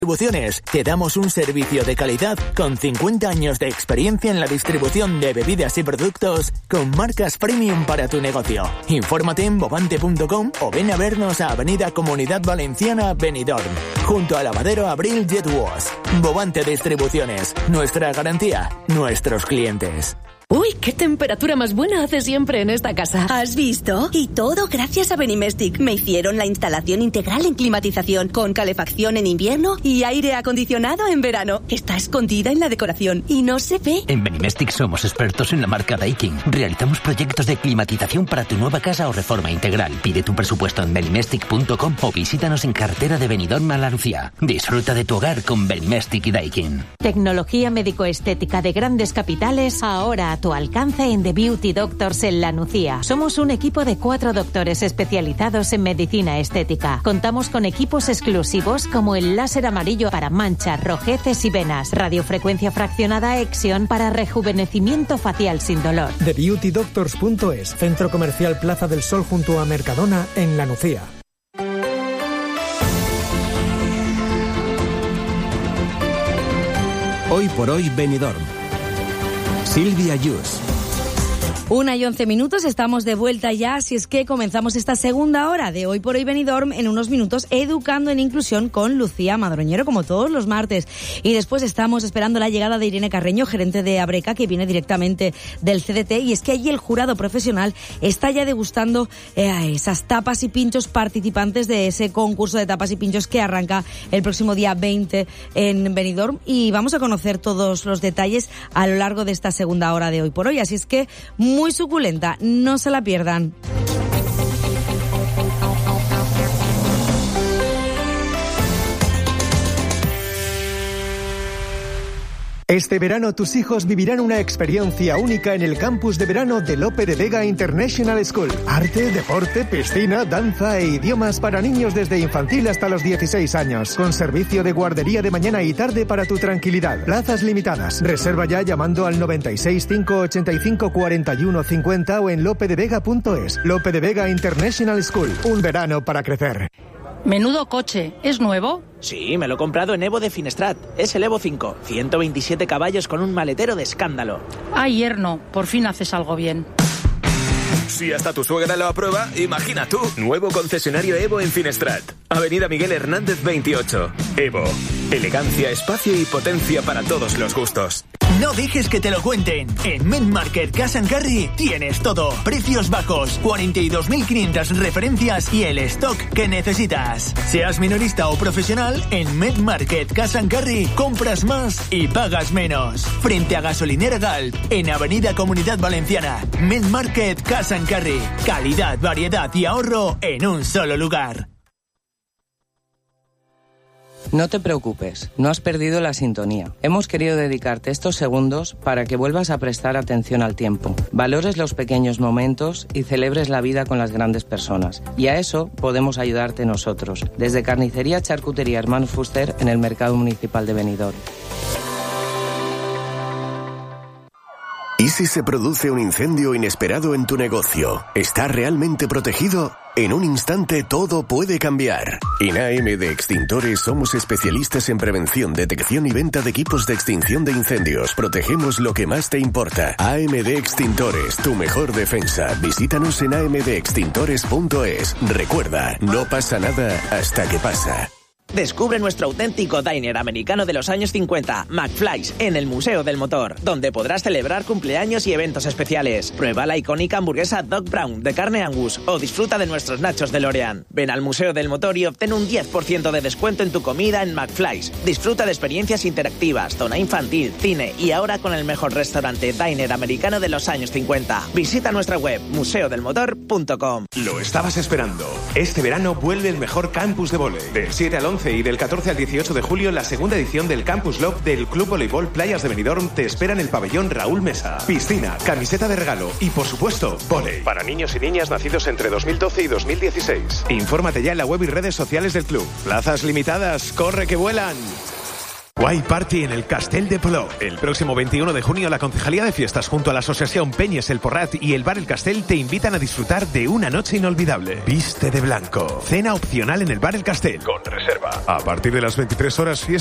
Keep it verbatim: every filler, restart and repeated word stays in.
Distribuciones. Te damos un servicio de calidad con cincuenta años de experiencia en la distribución de bebidas y productos con marcas premium para tu negocio. Infórmate en bovante punto com o ven a vernos a Avenida Comunidad Valenciana, Benidorm, junto al lavadero Abril Jet Wash. Bovante Distribuciones. Nuestra garantía, nuestros clientes. Uy, qué temperatura más buena hace siempre en esta casa. ¿Has visto? Y todo gracias a Benimestic. Me hicieron la instalación integral en climatización, con calefacción en invierno y aire acondicionado en verano. Está escondida en la decoración y no se ve. En Benimestic somos expertos en la marca Daikin. Realizamos proyectos de climatización para tu nueva casa o reforma integral. Pide tu presupuesto en benimestic punto com o visítanos en carretera de Benidorm a La Lucía. Disfruta de tu hogar con Benimestic y Daikin. Tecnología médico-estética de grandes capitales, ahora a tu alcance en The Beauty Doctors en La Nucía. Somos un equipo de cuatro doctores especializados en medicina estética. Contamos con equipos exclusivos como el láser amarillo para manchas, rojeces y venas, radiofrecuencia fraccionada Exion para rejuvenecimiento facial sin dolor. The Beauty Doctors punto es, Centro Comercial Plaza del Sol junto a Mercadona en La Nucía. Hoy por hoy Benidorm. Silvia Yus. Una y once minutos, estamos de vuelta ya, así es que comenzamos esta segunda hora de Hoy por Hoy Benidorm en unos minutos, educando en inclusión con Lucía Madroñero, como todos los martes. Y después estamos esperando la llegada de Irene Carreño, gerente de Abreca, que viene directamente del C D T, y es que allí el jurado profesional está ya degustando eh, esas tapas y pinchos participantes de ese concurso de tapas y pinchos que arranca el próximo día veinte en Benidorm, y vamos a conocer todos los detalles a lo largo de esta segunda hora de Hoy por Hoy, así es que muy muy suculenta, no se la pierdan. Este verano tus hijos vivirán una experiencia única en el campus de verano de Lope de Vega International School. Arte, deporte, piscina, danza e idiomas para niños desde infantil hasta los dieciséis años. Con servicio de guardería de mañana y tarde para tu tranquilidad. Plazas limitadas. Reserva ya llamando al noventa y seis, cinco ochenta y cinco, cuarenta y uno cincuenta o en lope de vega punto es. Lope de Vega International School. Un verano para crecer. Menudo coche, ¿es nuevo? Sí, me lo he comprado en Evo de Finestrat. Es el Evo cinco, ciento veintisiete caballos con un maletero de escándalo. Ay, yerno, por fin haces algo bien. Si hasta tu suegra lo aprueba, imagina tú. Nuevo concesionario Evo en Finestrat. Avenida Miguel Hernández veintiocho. Evo. Elegancia, espacio y potencia para todos los gustos. No dejes que te lo cuenten. En MedMarket Cash and Carry tienes todo. Precios bajos, cuarenta y dos mil quinientas referencias y el stock que necesitas. Seas minorista o profesional, en MedMarket Cash and Carry compras más y pagas menos. Frente a Gasolinera Galp, en Avenida Comunidad Valenciana. MedMarket Cash and Carry. Calidad, variedad y ahorro en un solo lugar. No te preocupes, no has perdido la sintonía. Hemos querido dedicarte estos segundos para que vuelvas a prestar atención al tiempo, valores los pequeños momentos y celebres la vida con las grandes personas. Y a eso podemos ayudarte nosotros, desde Carnicería Charcutería Hermanos Fuster en el Mercado Municipal de Benidorm. ¿Y si se produce un incendio inesperado en tu negocio? ¿Está realmente protegido? En un instante todo puede cambiar. En A M D Extintores somos especialistas en prevención, detección y venta de equipos de extinción de incendios. Protegemos lo que más te importa. A M D Extintores, tu mejor defensa. Visítanos en a m d extintores punto es. Recuerda, no pasa nada hasta que pasa. Descubre nuestro auténtico diner americano de los años cincuenta, McFly's, en el Museo del Motor, donde podrás celebrar cumpleaños y eventos especiales. Prueba la icónica hamburguesa Doc Brown de carne Angus o disfruta de nuestros nachos de L'Oreal. Ven al Museo del Motor y obtén un diez por ciento de descuento en tu comida en McFly's. Disfruta de experiencias interactivas, zona infantil, cine y ahora con el mejor restaurante diner americano de los años cincuenta. Visita nuestra web museo del motor punto com. Lo estabas esperando. Este verano vuelve el mejor campus de vóley. Del siete al once y del catorce al dieciocho de julio, la segunda edición del Campus Love del Club Voleibol Playas de Benidorm te espera en el pabellón Raúl Mesa. Piscina, camiseta de regalo y, por supuesto, vóley. Para niños y niñas nacidos entre dos mil doce y dos mil dieciséis. Infórmate ya en la web y redes sociales del club. Plazas limitadas, corre que vuelan. White Party en el Castell de Polop. El próximo veintiuno de junio la Concejalía de Fiestas junto a la Asociación Peñes El Porrat y el Bar El Castell te invitan a disfrutar de una noche inolvidable. Viste de blanco. Cena opcional en el Bar El Castell. Con reserva. A partir de las veintitrés horas, fiesta